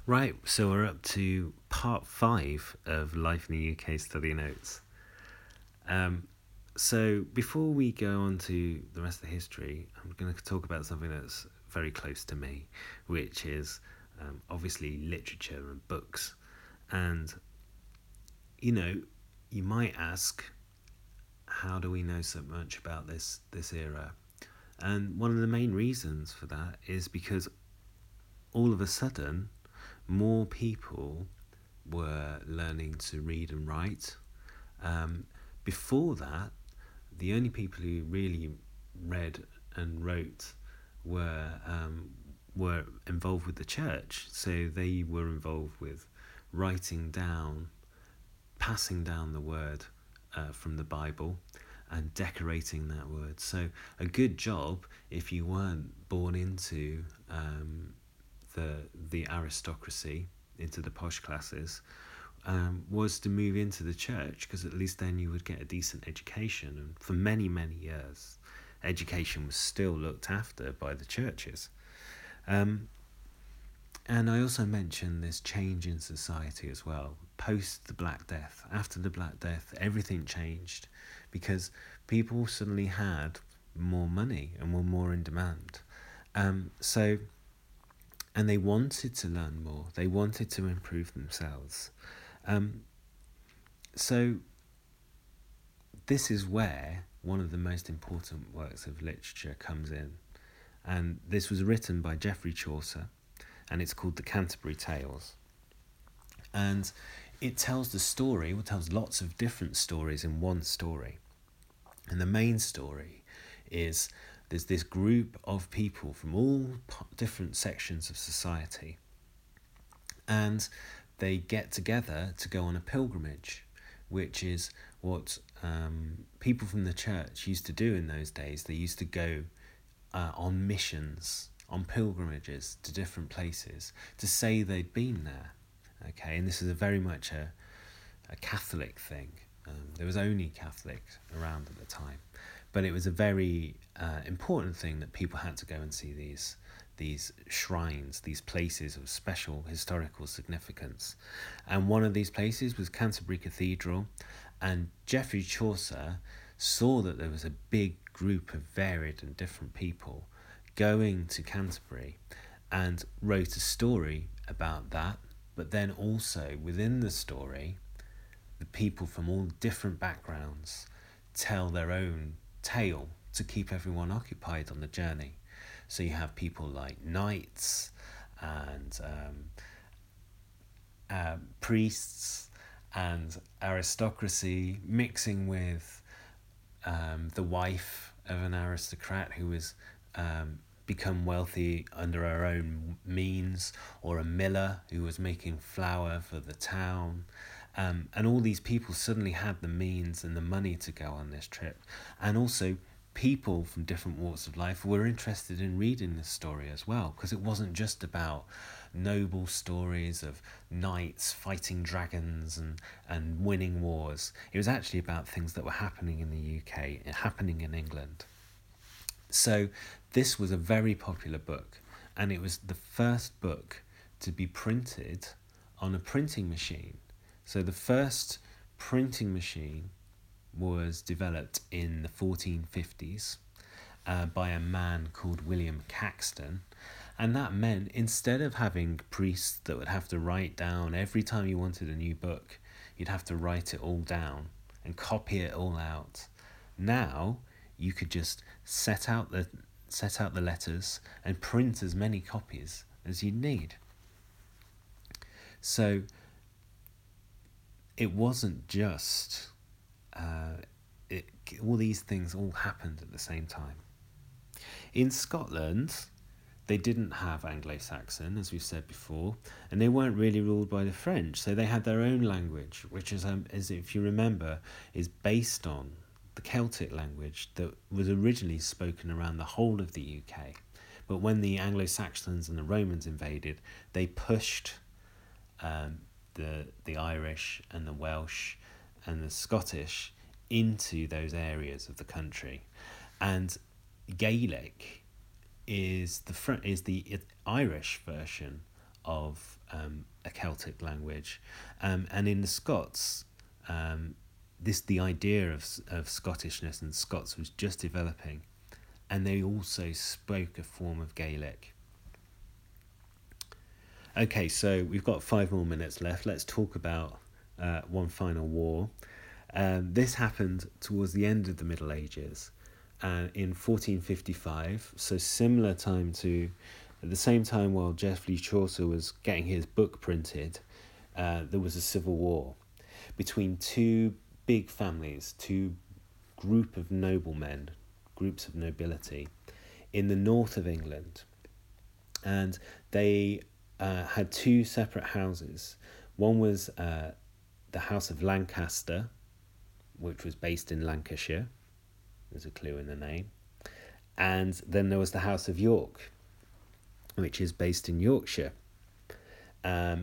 Right, so we're up to part 5 of Life in the UK study notes. So before we go on to the rest of the history, I'm going to talk about something that's very close to me, which is obviously literature and books. And, you might ask, how do we know so much about this era? And one of the main reasons for that is because all of a sudden, more people were learning to read and write. Before that, the only people who really read and wrote were involved with the church. So they were involved with writing down, passing down the word from the Bible, and decorating that word. So a good job, if you weren't born into the aristocracy, into the posh classes, was to move into the church, because at least then you would get a decent education. And for many, many years, education was still looked after by the churches. And I also mentioned this change in society as well. Post the Black Death, after the Black Death, everything changed because people suddenly had more money and were more in demand. And they wanted to learn more. They wanted to improve themselves. So this is where one of the most important works of literature comes in. And this was written by Geoffrey Chaucer, and it's called The Canterbury Tales. And it tells the story, it tells lots of different stories in one story. And the main story is there's this group of people from all different sections of society, and they get together to go on a pilgrimage, which is what people from the church used to do in those days. They used to go on missions, on pilgrimages to different places to say they'd been there. Okay, and this is very much a Catholic thing. There was only Catholics around at the time, but it was a very important thing that people had to go and see these shrines, these places of special historical significance. And one of these places was Canterbury Cathedral, and Geoffrey Chaucer saw that there was a big group of varied and different people going to Canterbury, and wrote a story about that. But then also within the story, the people from all different backgrounds tell their own tale to keep everyone occupied on the journey. So you have people like knights and priests and aristocracy mixing with the wife of an aristocrat who was become wealthy under her own means, or a miller who was making flour for the town. And all these people suddenly had the means and the money to go on this trip. And also people from different walks of life were interested in reading this story as well, because it wasn't just about noble stories of knights fighting dragons and winning wars. It was actually about things that were happening in the UK, happening in England. So this was a very popular book, and it was the first book to be printed on a printing machine. So the first printing machine was developed in the 1450s by a man called William Caxton. And that meant, instead of having priests that would have to write down every time you wanted a new book, you'd have to write it all down and copy it all out. Now you could just set out the letters and print as many copies as you need. So it wasn't just all these things all happened at the same time. In Scotland, they didn't have Anglo-Saxon, as we've said before, and they weren't really ruled by the French, so they had their own language, which is if you remember, is based on the Celtic language that was originally spoken around the whole of the UK. But when the Anglo-Saxons and the Romans invaded, they pushed the Irish and the Welsh and the Scottish into those areas of the country. And Gaelic is the Irish version of a Celtic language. And in the Scots, the idea of Scottishness and Scots was just developing, and they also spoke a form of Gaelic. Okay, so we've got 5 more minutes left. Let's talk about one final war. This happened towards the end of the Middle Ages, in 1455, so similar time to, at the same time while Geoffrey Chaucer was getting his book printed, there was a civil war between two big families, two groups of nobility in the north of England. And they had two separate houses. One was the House of Lancaster, which was based in Lancashire. There's a clue in the name. And then there was the House of York, which is based in Yorkshire. And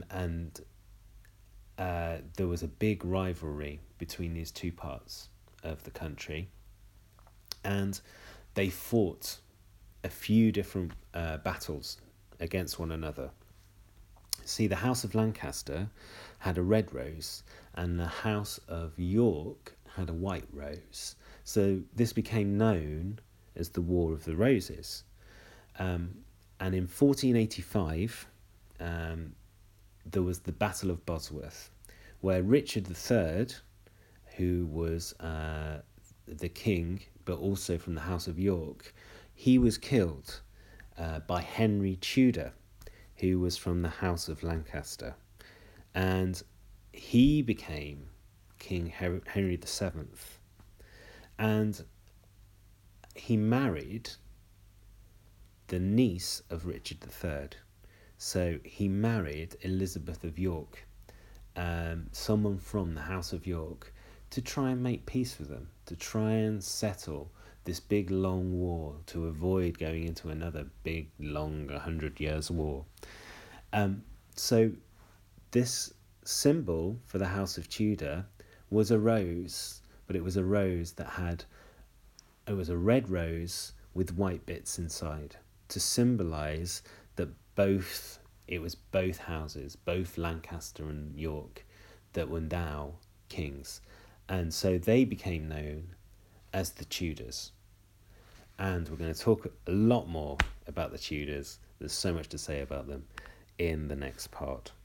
there was a big rivalry between these two parts of the country. And they fought a few different battles against one another. See, the House of Lancaster had a red rose, and the House of York had a white rose. So this became known as the War of the Roses. And in 1485, there was the Battle of Bosworth, where Richard III, who was the king, but also from the House of York, he was killed by Henry Tudor, who was from the House of Lancaster. And he became King Henry VII. And he married the niece of Richard III. So he married Elizabeth of York, someone from the House of York, to try and make peace with them, to try and settle this big long war, to avoid going into another big long 100 years war. So this symbol for the House of Tudor was a rose, but it was a rose it was a red rose with white bits inside, to symbolise that it was both houses, both Lancaster and York, that were now kings. And so they became known as the Tudors. And we're going to talk a lot more about the Tudors. There's so much to say about them in the next part.